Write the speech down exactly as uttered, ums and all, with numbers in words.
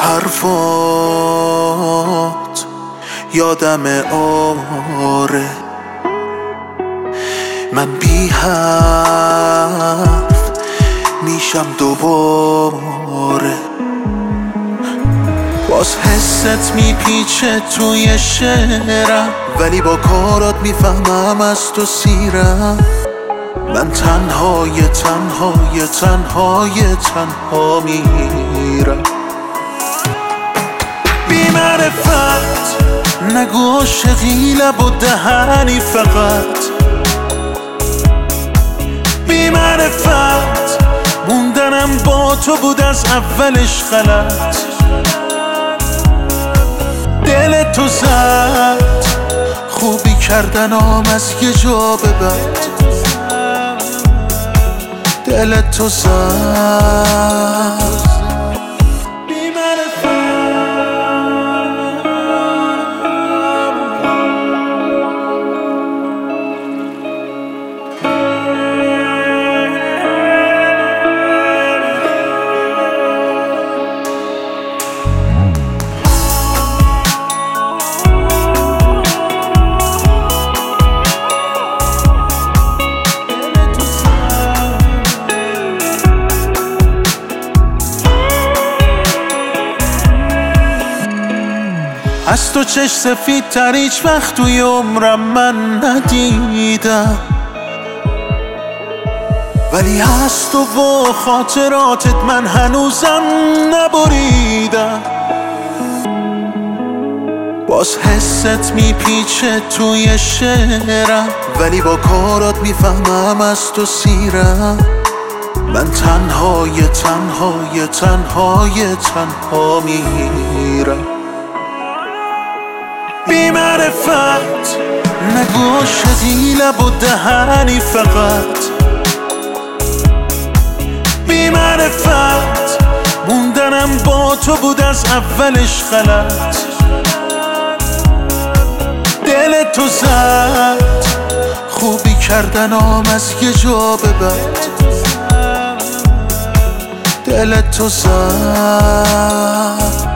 حرفات یادم آره، من بی حرف میشم دوباره. باز حست میپیچه توی شعرم، ولی با کارات میفهمم از تو سیرم. من تنهای تنهای تنهای تنها میرم. بی معرفت نگو عاشقی لب و دهنی فقط. بی معرفت موندنم با تو بود از اولش غلط. دل تو زد خوبی کردنام از یه جا به بعد. دل تو زد از تو چش سفید تر هیچ وقت توی عمرم من ندیدم، ولی از تو و خاطراتت من هنوزم نبریدم. باز حست میپیچه توی شعرم، ولی با کارات میفهمم از تو سیرم. من تنهای تنهای تنهای تنها میرم. بی معرفت نگو عاشقی لب و دهنی فقط. بی معرفت موندنم با تو بود از اولش غلط. دل تو زد خوبی کردنام از یه جا به بعد. دل تو زد